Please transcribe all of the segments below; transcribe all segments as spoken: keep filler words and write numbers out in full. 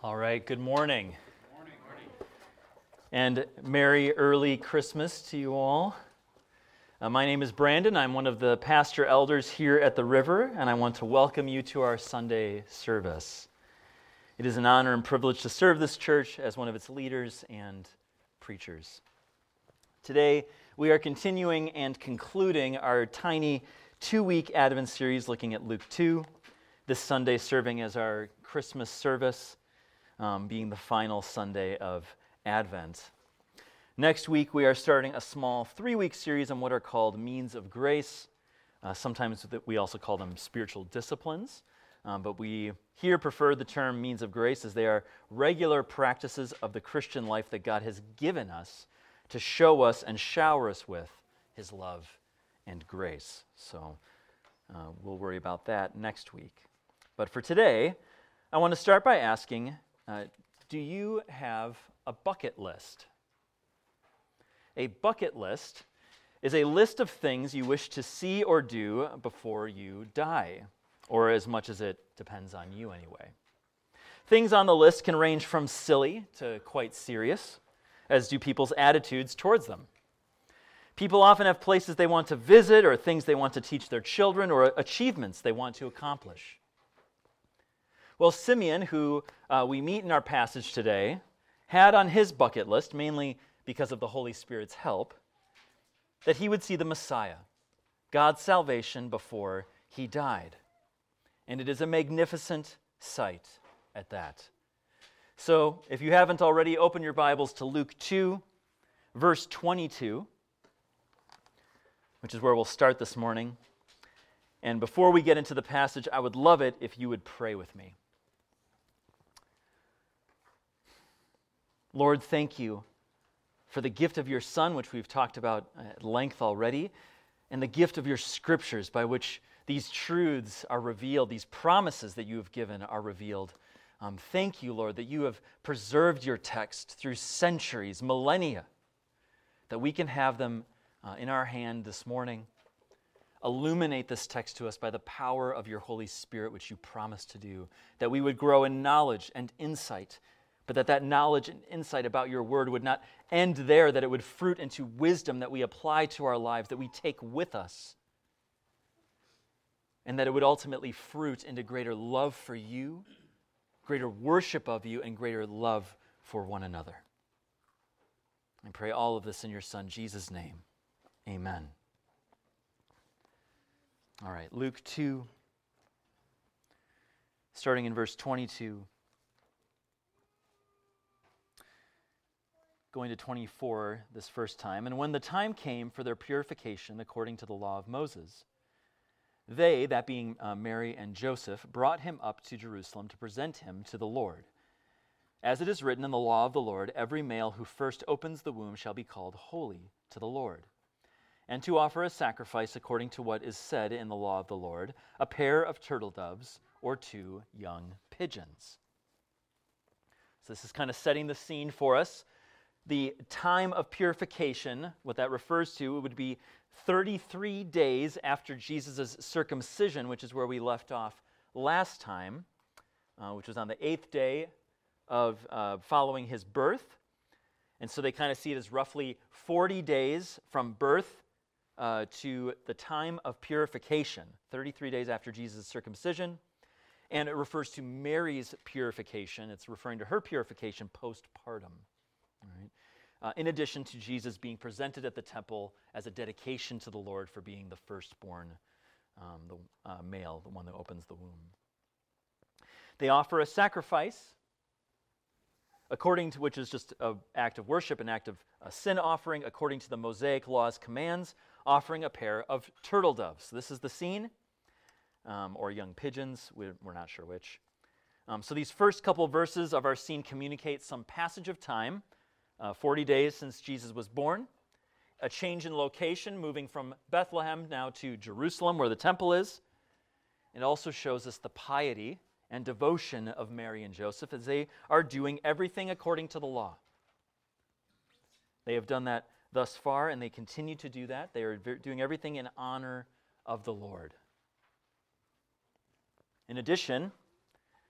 All right, good morning. Morning, morning. And Merry early Christmas to you all. Uh, my name is Brandon. I'm one of the pastor elders here at the River, and I want to welcome you to our Sunday service. It is an honor and privilege to serve this church as one of its leaders and preachers. Today, we are continuing and concluding our tiny two-week Advent series looking at Luke two, this Sunday serving as our Christmas service, Um, being the final Sunday of Advent. Next week, we are starting a small three-week series on what are called means of grace. Uh, sometimes we also call them spiritual disciplines, um, but we here prefer the term means of grace as they are regular practices of the Christian life that God has given us to show us and shower us with His love and grace. So uh, we'll worry about that next week. But for today, I want to start by asking, Uh, do you have a bucket list? A bucket list is a list of things you wish to see or do before you die, or as much as it depends on you anyway. Things on the list can range from silly to quite serious, as do people's attitudes towards them. People often have places they want to visit, or things they want to teach their children, or achievements they want to accomplish. Well, Simeon, who uh, we meet in our passage today, had on his bucket list, mainly because of the Holy Spirit's help, that he would see the Messiah, God's salvation, before he died. And it is a magnificent sight at that. So, if you haven't already, open your Bibles to Luke two, verse twenty-two, which is where we'll start this morning. And before we get into the passage, I would love it if you would pray with me. Lord, thank you for the gift of your Son, which we've talked about at length already, and the gift of your Scriptures by which these truths are revealed, these promises that you have given are revealed. Um, thank you, Lord, that you have preserved your text through centuries, millennia, that we can have them uh, in our hand this morning. Illuminate this text to us by the power of your Holy Spirit, which you promised to do, that we would grow in knowledge and insight, but that that knowledge and insight about your word would not end there, that it would fruit into wisdom that we apply to our lives, that we take with us, and that it would ultimately fruit into greater love for you, greater worship of you, and greater love for one another. I pray all of this in your Son, Jesus' name. Amen. All right, Luke two, starting in verse twenty-two. Going to twenty-four this first time. And when the time came for their purification according to the law of Moses, they, that being uh, Mary and Joseph, brought him up to Jerusalem to present him to the Lord. As it is written in the law of the Lord, every male who first opens the womb shall be called holy to the Lord. And to offer a sacrifice according to what is said in the law of the Lord, a pair of turtle doves or two young pigeons. So this is kind of setting the scene for us. The time of purification, what that refers to, it would be thirty-three days after Jesus' circumcision, which is where we left off last time, uh, which was on the eighth day of uh, following his birth. And so they kind of see it as roughly forty days from birth uh, to the time of purification, thirty-three days after Jesus' circumcision. And it refers to Mary's purification. It's referring to her purification postpartum. All right. Uh, in addition to Jesus being presented at the temple as a dedication to the Lord for being the firstborn, um, the uh, male, the one that opens the womb. They offer a sacrifice, according to which is just an act of worship, an act of a sin offering, according to the Mosaic law's commands, offering a pair of turtle doves. So this is the scene, um, or young pigeons, we're, we're not sure which. Um, so these first couple verses of our scene communicate some passage of time, Uh, forty days since Jesus was born, a change in location, moving from Bethlehem now to Jerusalem, where the temple is. It also shows us the piety and devotion of Mary and Joseph as they are doing everything according to the law. They have done that thus far, and they continue to do that. They are doing everything in honor of the Lord. In addition,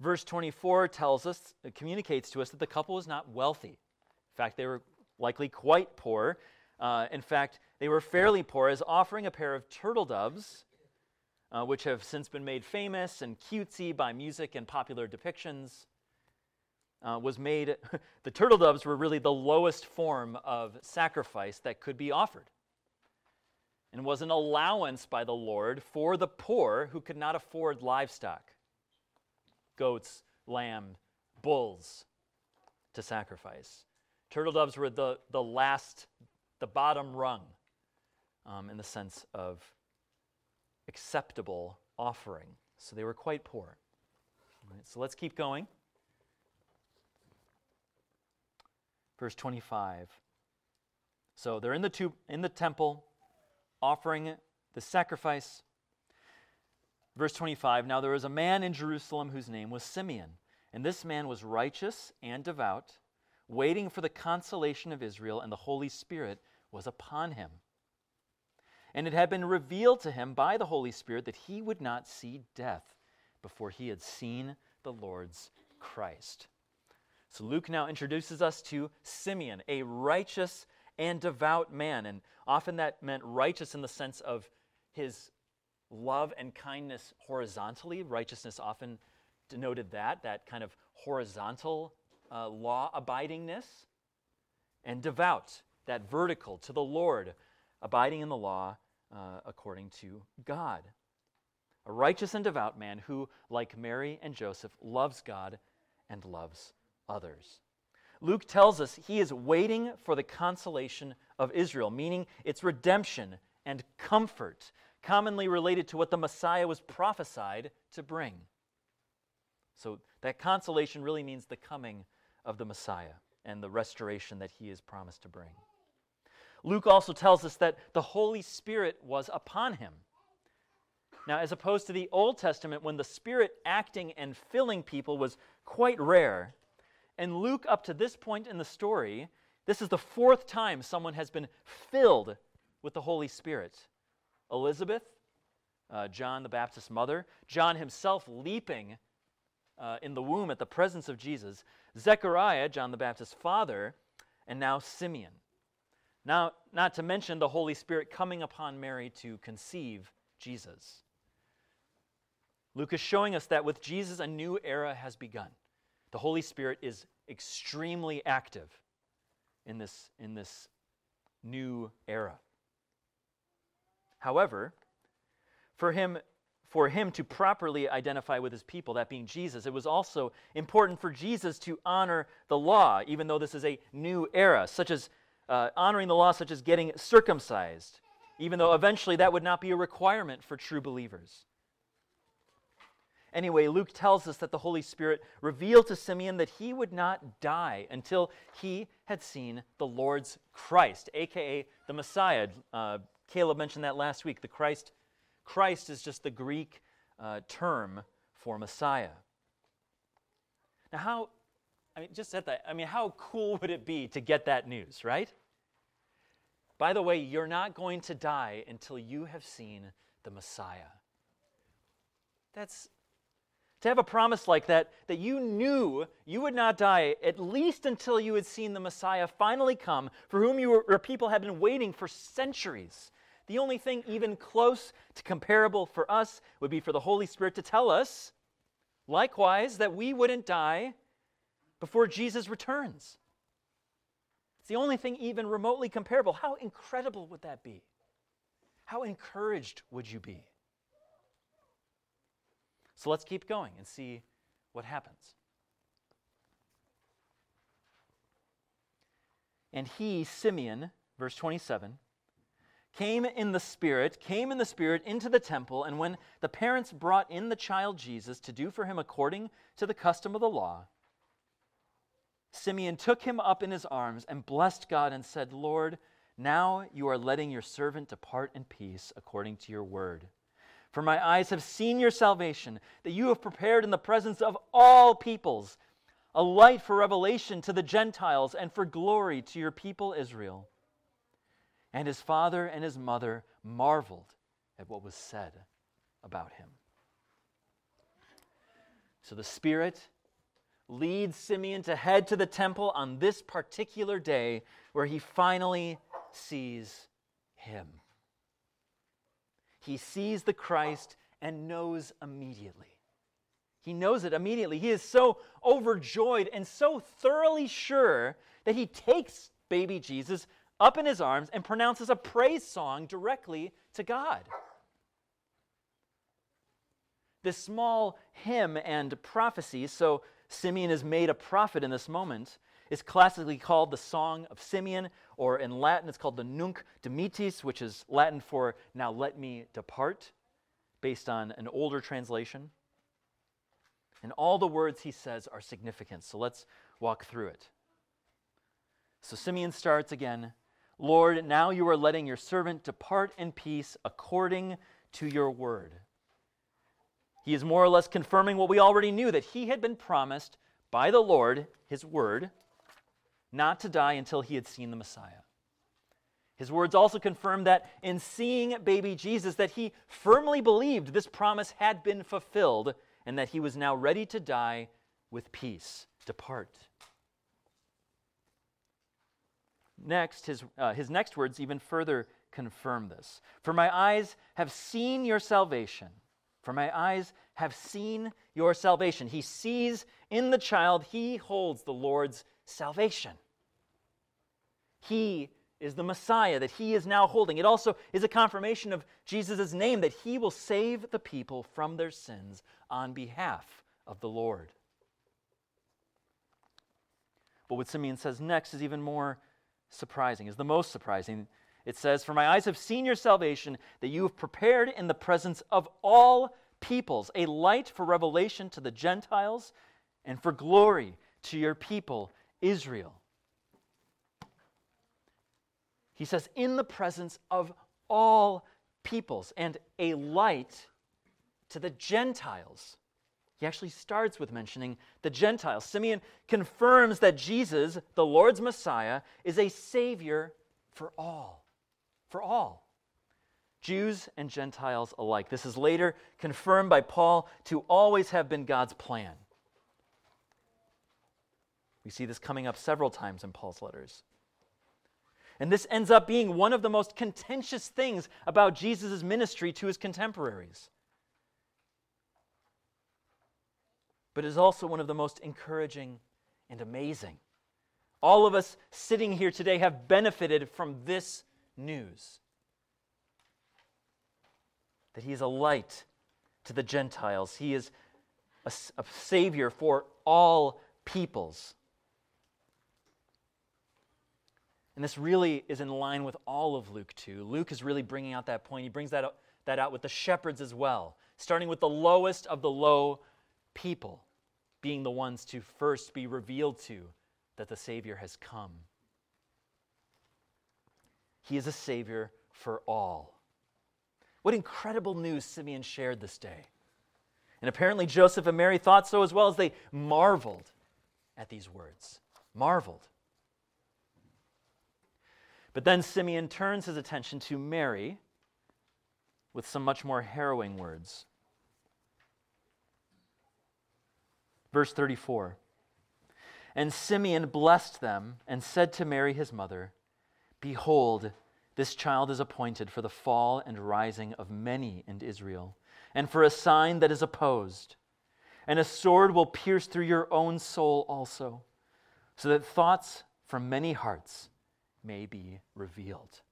Verse twenty-four tells us, it communicates to us that the couple was not wealthy. In fact, they were likely quite poor. Uh, in fact, they were fairly poor, as offering a pair of turtle doves, uh, which have since been made famous and cutesy by music and popular depictions, uh, was made. The turtle doves were really the lowest form of sacrifice that could be offered, and was an allowance by the Lord for the poor who could not afford livestock, goats, lamb, bulls, to sacrifice. Turtle doves were the, the last, the bottom rung, um, in the sense of acceptable offering. So they were quite poor. All right, so let's keep going. Verse twenty-five. So they're in the tu- in the temple, offering the sacrifice. Verse twenty-five, now there was a man in Jerusalem whose name was Simeon, and this man was righteous and devout, waiting for the consolation of Israel, and the Holy Spirit was upon him. And it had been revealed to him by the Holy Spirit that he would not see death before he had seen the Lord's Christ. So Luke now introduces us to Simeon, a righteous and devout man. And often that meant righteous in the sense of his love and kindness horizontally. Righteousness often denoted that, that kind of horizontal uh, law-abidingness. And devout, that vertical, to the Lord, abiding in the law uh, according to God. A righteous and devout man who, like Mary and Joseph, loves God and loves others. Luke tells us he is waiting for the consolation of Israel, meaning its redemption and comfort, commonly related to what the Messiah was prophesied to bring. So that consolation really means the coming of the Messiah and the restoration that he is promised to bring. Luke also tells us that the Holy Spirit was upon him. Now, as opposed to the Old Testament, when the Spirit acting and filling people was quite rare, and Luke, up to this point in the story, this is the fourth time someone has been filled with the Holy Spirit. Elizabeth, uh, John the Baptist's mother, John himself leaping uh, in the womb at the presence of Jesus, Zechariah, John the Baptist's father, and now Simeon. Now, not to mention the Holy Spirit coming upon Mary to conceive Jesus. Luke is showing us that with Jesus, a new era has begun. The Holy Spirit is extremely active in this, in this new era. However, for him, for him to properly identify with his people, that being Jesus, it was also important for Jesus to honor the law, even though this is a new era, such as uh, honoring the law, such as getting circumcised, even though eventually that would not be a requirement for true believers. Anyway, Luke tells us that the Holy Spirit revealed to Simeon that he would not die until he had seen the Lord's Christ, a k a the Messiah. Uh, Caleb mentioned that last week. The Christ, Christ is just the Greek uh, term for Messiah. Now, how, I mean, just at that, I mean, how cool would it be to get that news, right? By the way, you're not going to die until you have seen the Messiah. That's To have a promise like that, that you knew you would not die at least until you had seen the Messiah finally come, for whom you were, your people had been waiting for centuries. The only thing even close to comparable for us would be for the Holy Spirit to tell us, likewise, that we wouldn't die before Jesus returns. It's the only thing even remotely comparable. How incredible would that be? How encouraged would you be? So let's keep going and see what happens. And he, Simeon, verse twenty-seven, came in the Spirit, came in the Spirit into the temple, and when the parents brought in the child Jesus to do for him according to the custom of the law, Simeon took him up in his arms and blessed God and said, Lord, now you are letting your servant depart in peace according to your word. For my eyes have seen your salvation, that you have prepared in the presence of all peoples, a light for revelation to the Gentiles and for glory to your people Israel. And his father and his mother marveled at what was said about him. So the Spirit leads Simeon to head to the temple on this particular day where he finally sees him. He sees the Christ and knows immediately. He knows it immediately. He is so overjoyed and so thoroughly sure that he takes baby Jesus up in his arms and pronounces a praise song directly to God. This small hymn and prophecy, so Simeon is made a prophet in this moment, is classically called the Song of Simeon, or in Latin it's called the Nunc Dimittis, which is Latin for "now let me depart," based on an older translation. And all the words he says are significant, so let's walk through it. So Simeon starts again, "Lord, now you are letting your servant depart in peace according to your word." He is more or less confirming what we already knew, that he had been promised by the Lord, his word, not to die until he had seen the Messiah. His words also confirm that in seeing baby Jesus, that he firmly believed this promise had been fulfilled and that he was now ready to die with peace. Depart. Next, his, uh, his next words even further confirm this. "For my eyes have seen your salvation." For my eyes have seen your salvation. He sees in the child, he holds the Lord's salvation. He is the Messiah that he is now holding. It also is a confirmation of Jesus' name, that he will save the people from their sins on behalf of the Lord. But what Simeon says next is even more surprising, is the most surprising. It says, "For my eyes have seen your salvation, that you have prepared in the presence of all peoples, a light for revelation to the Gentiles and for glory to your people, Israel." He says, in the presence of all peoples, and a light to the Gentiles. He actually starts with mentioning the Gentiles. Simeon confirms that Jesus, the Lord's Messiah, is a Savior for all. For all. Jews and Gentiles alike. This is later confirmed by Paul to always have been God's plan. We see this coming up several times in Paul's letters. And this ends up being one of the most contentious things about Jesus' ministry to his contemporaries. But it is also one of the most encouraging and amazing. All of us sitting here today have benefited from this news. That he is a light to the Gentiles. He is a, a Savior for all peoples. And this really is in line with all of Luke two. Luke is really bringing out that point. He brings that out, that out with the shepherds as well, starting with the lowest of the low people, being the ones to first be revealed to that the Savior has come. He is a Savior for all. What incredible news Simeon shared this day. And apparently Joseph and Mary thought so as well, as they marveled at these words. Marveled. But then Simeon turns his attention to Mary with some much more harrowing words. Verse thirty-four. "And Simeon blessed them and said to Mary his mother, 'Behold, this child is appointed for the fall and rising of many in Israel, and for a sign that is opposed. And a sword will pierce through your own soul also, so that thoughts from many hearts may be revealed.'"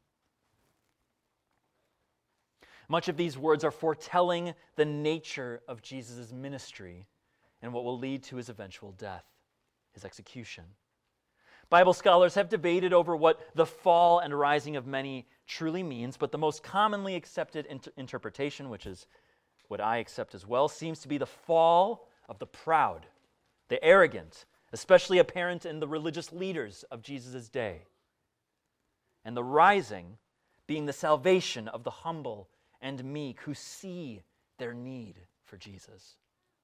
Much of these words are foretelling the nature of Jesus' ministry and what will lead to his eventual death, his execution. Bible scholars have debated over what the fall and rising of many truly means, but the most commonly accepted inter- interpretation, which is what I accept as well, seems to be the fall of the proud, the arrogant, especially apparent in the religious leaders of Jesus' day, and the rising being the salvation of the humble and meek who see their need for Jesus.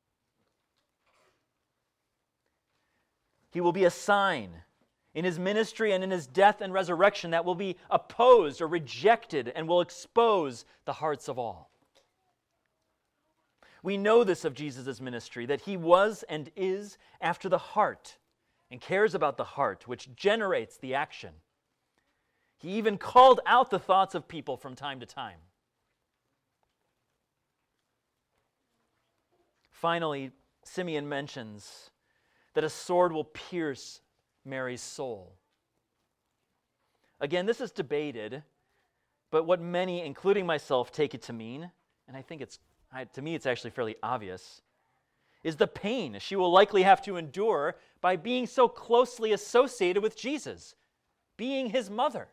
He will be a sign in his ministry and in his death and resurrection that will be opposed or rejected and will expose the hearts of all. We know this of Jesus' ministry, that he was and is after the heart and cares about the heart, which generates the action. He even called out the thoughts of people from time to time. Finally, Simeon mentions that a sword will pierce Mary's soul. Again, this is debated, but what many, including myself, take it to mean, and I think it's, to me it's actually fairly obvious, is the pain she will likely have to endure by being so closely associated with Jesus, being his mother,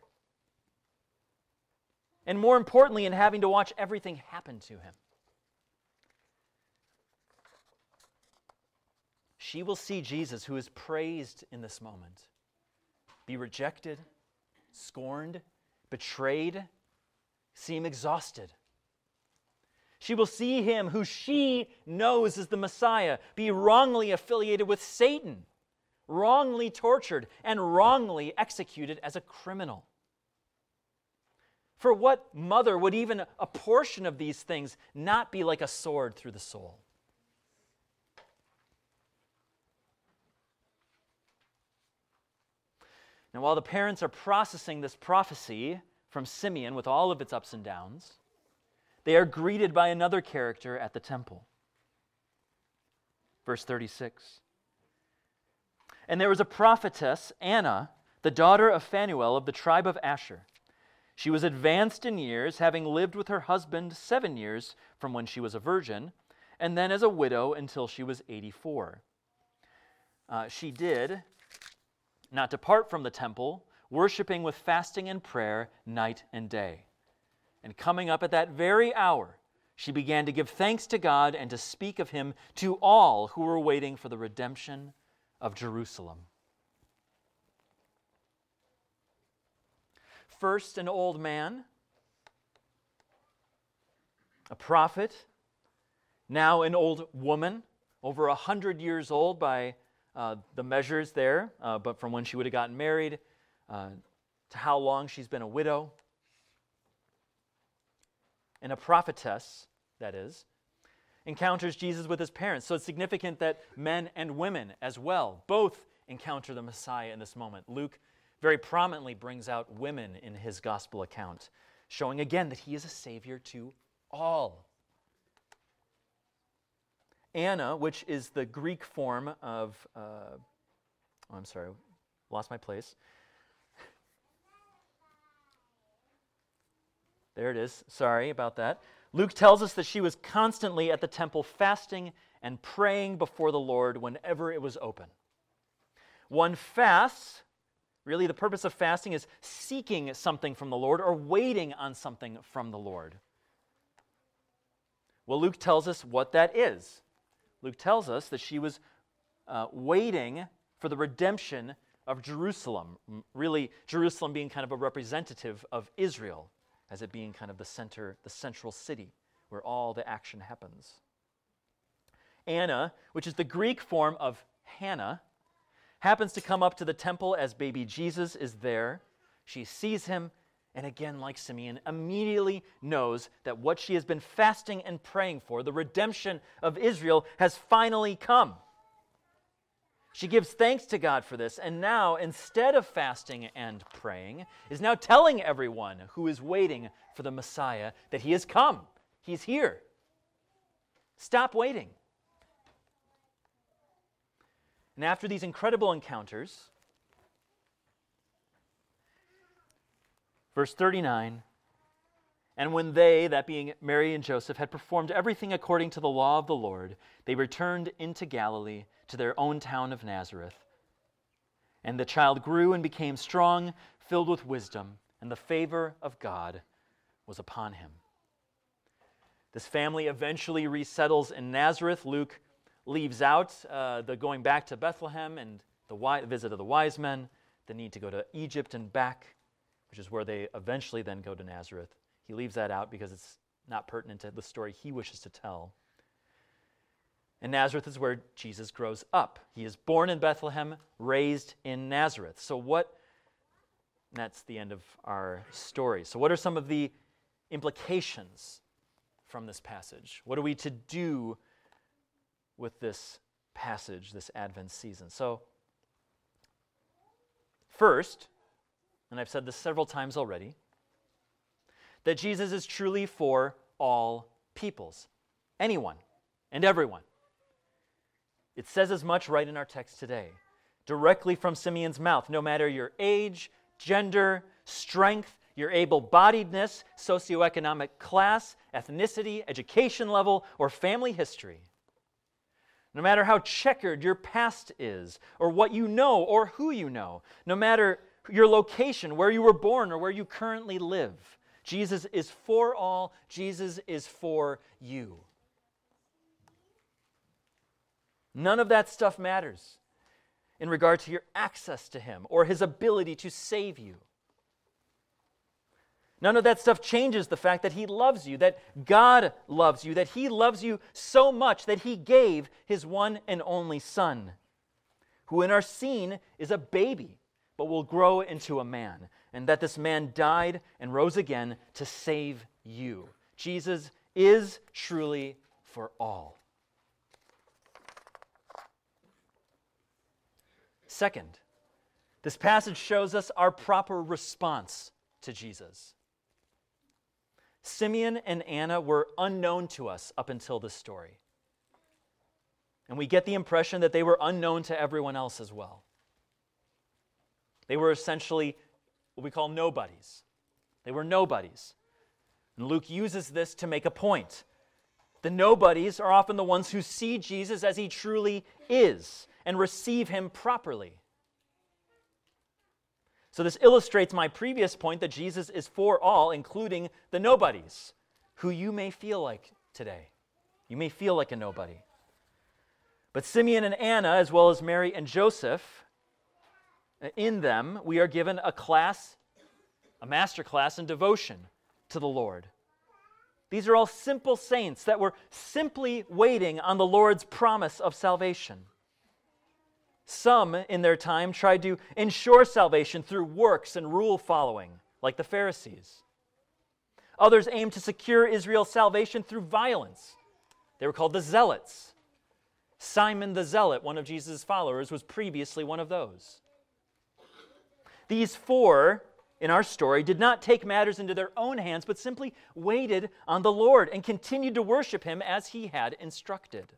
and more importantly, in having to watch everything happen to him. She will see Jesus, who is praised in this moment, be rejected, scorned, betrayed, seem exhausted. She will see him who she knows is the Messiah be wrongly affiliated with Satan, wrongly tortured, and wrongly executed as a criminal. For what mother would even a portion of these things not be like a sword through the soul? Now, while the parents are processing this prophecy from Simeon with all of its ups and downs, they are greeted by another character at the temple. Verse thirty-six. And there was a prophetess, Anna, the daughter of Phanuel of the tribe of Asher. She was advanced in years, having lived with her husband seven years from when she was a virgin, and then as a widow until she was eighty-four. Uh, she did not depart from the temple, worshiping with fasting and prayer night and day. And coming up at that very hour, she began to give thanks to God and to speak of him to all who were waiting for the redemption of Jerusalem. First, an old man, a prophet, now an old woman, over a hundred years old by uh, the measures there, uh, but from when she would have gotten married uh, to how long she's been a widow. And a prophetess, that is, encounters Jesus with his parents. So it's significant that men and women as well both encounter the Messiah in this moment. Luke very prominently brings out women in his gospel account, showing again that he is a Savior to all. Anna, which is the Greek form of, uh, oh, I'm sorry, lost my place. There it is. Sorry about that. Luke tells us that she was constantly at the temple fasting and praying before the Lord whenever it was open. One fasts, really the purpose of fasting is seeking something from the Lord or waiting on something from the Lord. Well, Luke tells us what that is. Luke tells us that she was uh, waiting for the redemption of Jerusalem, really Jerusalem being kind of a representative of Israel, as it being kind of the center, the central city where all the action happens. Anna, which is the Greek form of Hannah, happens to come up to the temple as baby Jesus is there. She sees him, and again, like Simeon, immediately knows that what she has been fasting and praying for, the redemption of Israel, has finally come. She gives thanks to God for this, and now, instead of fasting and praying, is now telling everyone who is waiting for the Messiah that he has come. He's here. Stop waiting. And after these incredible encounters, verse thirty-nine, and when they, that being Mary and Joseph, had performed everything according to the law of the Lord, they returned into Galilee to their own town of Nazareth. And the child grew and became strong, filled with wisdom, and the favor of God was upon him. This family eventually resettles in Nazareth. Luke leaves out uh, the going back to Bethlehem and the wi- visit of the wise men, the need to go to Egypt and back, which is where they eventually then go to Nazareth. He leaves that out because it's not pertinent to the story he wishes to tell. And Nazareth is where Jesus grows up. He is born in Bethlehem, raised in Nazareth. So what, that's the end of our story. So what are some of the implications from this passage? What are we to do with this passage, this Advent season? So, first, and I've said this several times already, that Jesus is truly for all peoples, anyone and everyone. It says as much right in our text today, directly from Simeon's mouth. No matter your age, gender, strength, your able-bodiedness, socioeconomic class, ethnicity, education level, or family history. No matter how checkered your past is, or what you know, or who you know. No matter your location, where you were born, or where you currently live. Jesus is for all. Jesus is for you. None of that stuff matters in regard to your access to Him or His ability to save you. None of that stuff changes the fact that He loves you, that God loves you, that He loves you so much that He gave His one and only Son, who in our scene is a baby, but will grow into a man, and that this man died and rose again to save you. Jesus is truly for all. Second, this passage shows us our proper response to Jesus. Simeon and Anna were unknown to us up until this story. And we get the impression that they were unknown to everyone else as well. They were essentially what we call nobodies. They were nobodies. And Luke uses this to make a point. The nobodies are often the ones who see Jesus as He truly is and receive Him properly. So this illustrates my previous point that Jesus is for all, including the nobodies, who you may feel like today. You may feel like a nobody. But Simeon and Anna, as well as Mary and Joseph, in them we are given a class, a master class in devotion to the Lord. These are all simple saints that were simply waiting on the Lord's promise of salvation. Some in their time tried to ensure salvation through works and rule following, like the Pharisees. Others aimed to secure Israel's salvation through violence. They were called the Zealots. Simon the Zealot, one of Jesus' followers, was previously one of those. These four in our story did not take matters into their own hands, but simply waited on the Lord and continued to worship Him as He had instructed.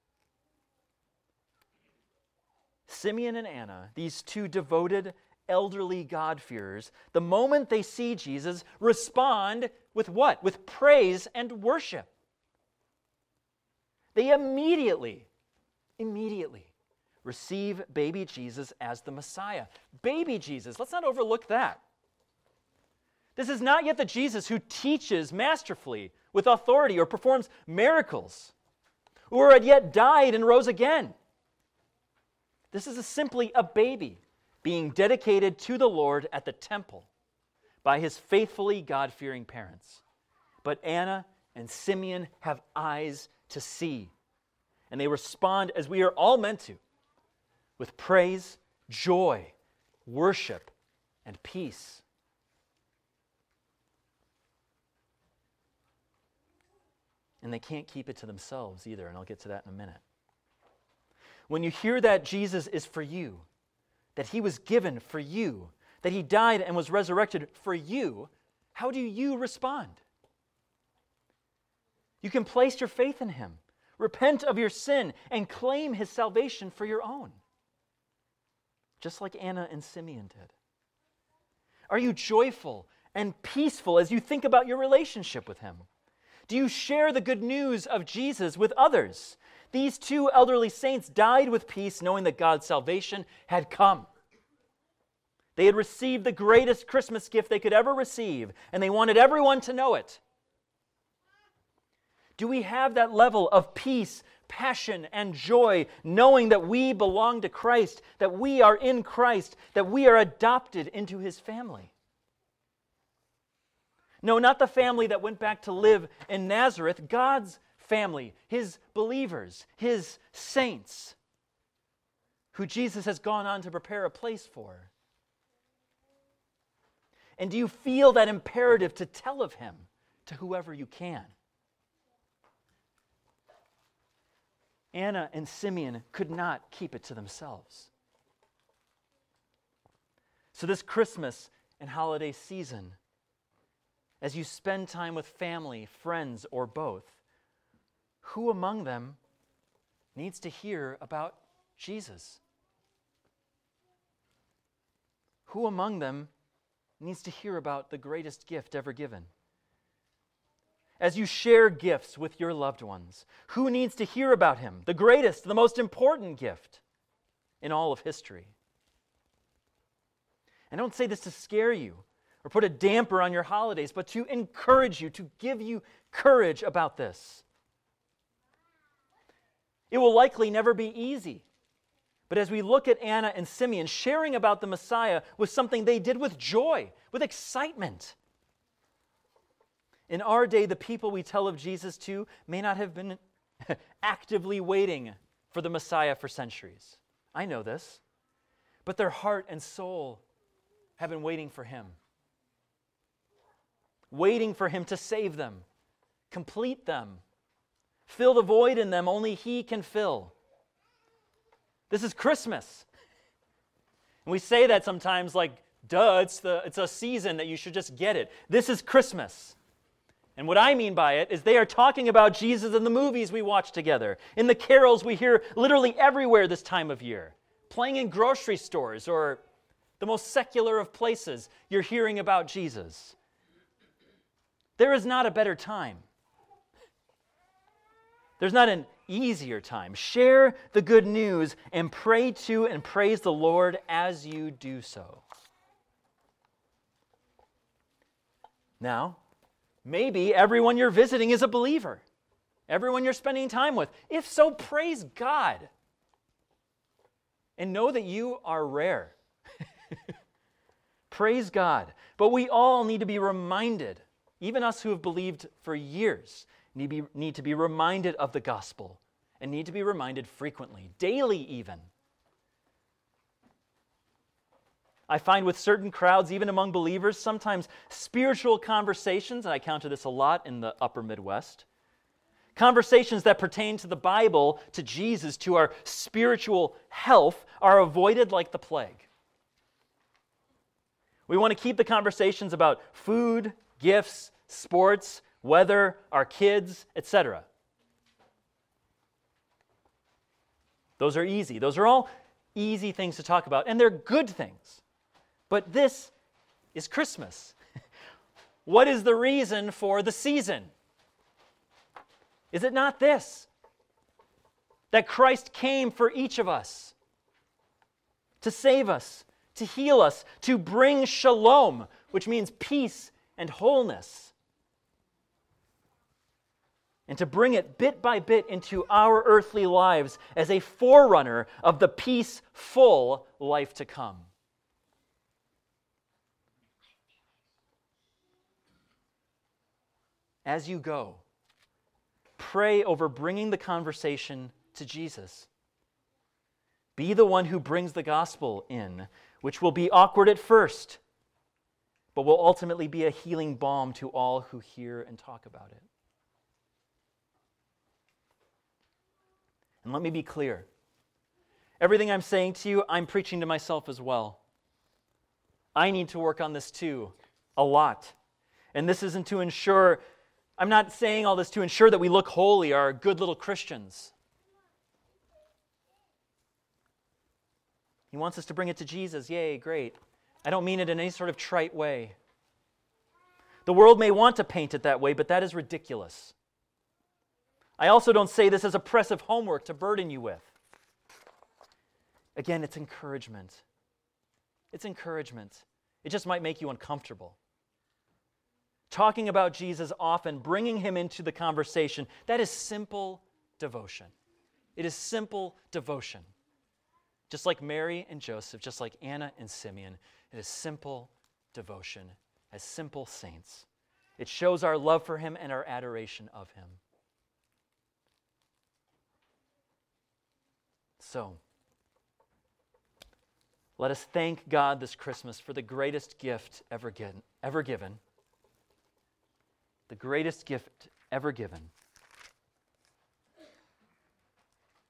Simeon and Anna, these two devoted, elderly God-fearers, the moment they see Jesus, respond with what? With praise and worship. They immediately, immediately receive baby Jesus as the Messiah. Baby Jesus, let's not overlook that. This is not yet the Jesus who teaches masterfully with authority or performs miracles, or had yet died and rose again. This is a, simply a baby being dedicated to the Lord at the temple by His faithfully God-fearing parents. But Anna and Simeon have eyes to see, and they respond as we are all meant to, with praise, joy, worship, and peace. And they can't keep it to themselves either, and I'll get to that in a minute. When you hear that Jesus is for you, that He was given for you, that He died and was resurrected for you, how do you respond? You can place your faith in Him, repent of your sin, and claim His salvation for your own, just like Anna and Simeon did. Are you joyful and peaceful as you think about your relationship with Him? Do you share the good news of Jesus with others? These two elderly saints died with peace, knowing that God's salvation had come. They had received the greatest Christmas gift they could ever receive, and they wanted everyone to know it. Do we have that level of peace, passion, and joy, knowing that we belong to Christ, that we are in Christ, that we are adopted into His family? No, not the family that went back to live in Nazareth, God's family, His believers, His saints, who Jesus has gone on to prepare a place for. And do you feel that imperative to tell of Him to whoever you can? Anna and Simeon could not keep it to themselves. So this Christmas and holiday season, as you spend time with family, friends, or both, who among them needs to hear about Jesus? Who among them needs to hear about the greatest gift ever given? As you share gifts with your loved ones, who needs to hear about him, the greatest, the most important gift in all of history? I don't say this to scare you or put a damper on your holidays, but to encourage you, to give you courage about this. It will likely never be easy. But as we look at Anna and Simeon, sharing about the Messiah was something they did with joy, with excitement. In our day, the people we tell of Jesus to may not have been actively waiting for the Messiah for centuries. I know this. But their heart and soul have been waiting for him. Waiting for him to save them, complete them, fill the void in them only he can fill. This is Christmas. And we say that sometimes like, duh, it's, the, it's a season that you should just get it. This is Christmas. And what I mean by it is they are talking about Jesus in the movies we watch together, in the carols we hear literally everywhere this time of year, playing in grocery stores or the most secular of places, you're hearing about Jesus. There is not a better time. There's not an easier time. Share the good news and pray to and praise the Lord as you do so. Now, maybe everyone you're visiting is a believer. Everyone you're spending time with. If so, praise God. And know that you are rare. Praise God. But we all need to be reminded, even us who have believed for years, need, be, need to be reminded of the gospel and need to be reminded frequently, daily even. I find with certain crowds, even among believers, sometimes spiritual conversations, and I counter this a lot in the upper Midwest, conversations that pertain to the Bible, to Jesus, to our spiritual health, are avoided like the plague. We want to keep the conversations about food, gifts, sports, weather, our kids, et cetera. Those are easy. Those are all easy things to talk about, and they're good things. But this is Christmas. What is the reason for the season? Is it not this? That Christ came for each of us to save us, to heal us, to bring shalom, which means peace and wholeness, and to bring it bit by bit into our earthly lives as a forerunner of the peaceful life to come. As you go, pray over bringing the conversation to Jesus. Be the one who brings the gospel in, which will be awkward at first, but will ultimately be a healing balm to all who hear and talk about it. And let me be clear. Everything I'm saying to you, I'm preaching to myself as well. I need to work on this too, a lot. And this isn't to ensure, I'm not saying all this to ensure that we look holy, are good little Christians. He wants us to bring it to Jesus. Yay, great. I don't mean it in any sort of trite way. The world may want to paint it that way, but that is ridiculous. I also don't say this as oppressive homework to burden you with. Again, it's encouragement. It's encouragement. It just might make you uncomfortable. Talking about Jesus often, bringing him into the conversation, that is simple devotion. It is simple devotion. Just like Mary and Joseph, just like Anna and Simeon, it is simple devotion as simple saints. It shows our love for him and our adoration of him. So, let us thank God this Christmas for the greatest gift ever given, ever given. The greatest gift ever given.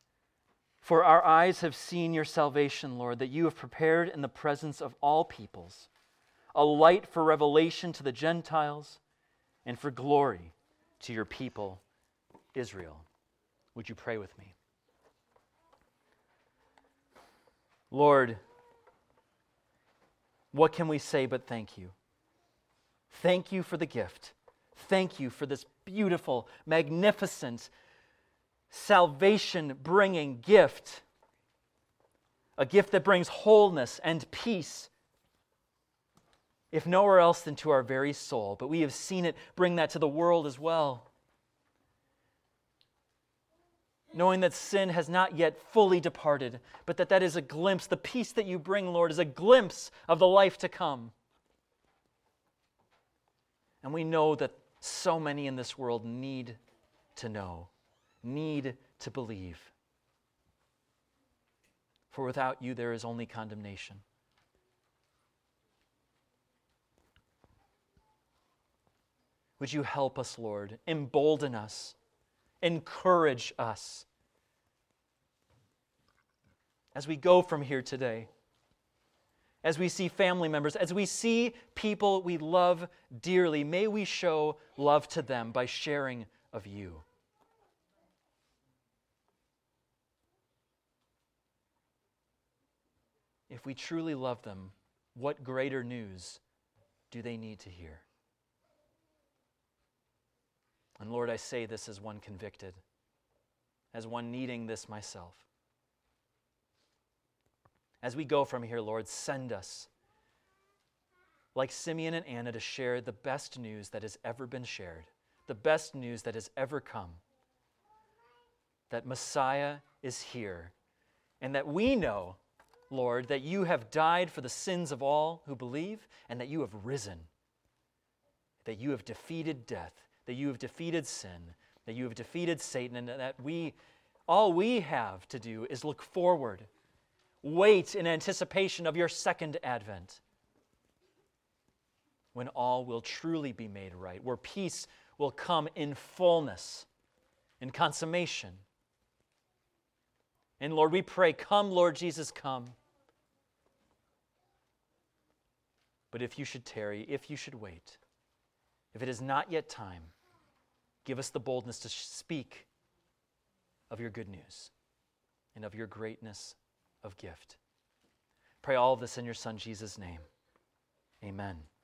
For our eyes have seen your salvation, Lord, that you have prepared in the presence of all peoples, a light for revelation to the Gentiles and for glory to your people, Israel. Would you pray with me? Lord, what can we say but thank you? Thank you for the gift. Thank you for this beautiful, magnificent, salvation-bringing gift. A gift that brings wholeness and peace, if nowhere else than to our very soul. But we have seen it bring that to the world as well. Knowing that sin has not yet fully departed, but that that is a glimpse. The peace that you bring, Lord, is a glimpse of the life to come. And we know that so many in this world need to know, need to believe. For without you, there is only condemnation. Would you help us, Lord? Embolden us. Encourage us as we go from here today, as we see family members, as we see people we love dearly. May we show love to them by sharing of you. If we truly love them, what greater news do they need to hear? And Lord, I say this as one convicted, as one needing this myself. As we go from here, Lord, send us, like Simeon and Anna, to share the best news that has ever been shared, the best news that has ever come, that Messiah is here, and that we know, Lord, that you have died for the sins of all who believe, and that you have risen, that you have defeated death, that you have defeated sin, that you have defeated Satan, and that we, all we have to do is look forward, wait in anticipation of your second advent, when all will truly be made right, where peace will come in fullness, in consummation. And Lord, we pray, come, Lord Jesus, come. But if you should tarry, if you should wait, if it is not yet time, give us the boldness to speak of your good news and of your greatness of gift. Pray all of this in your Son, Jesus' name. Amen.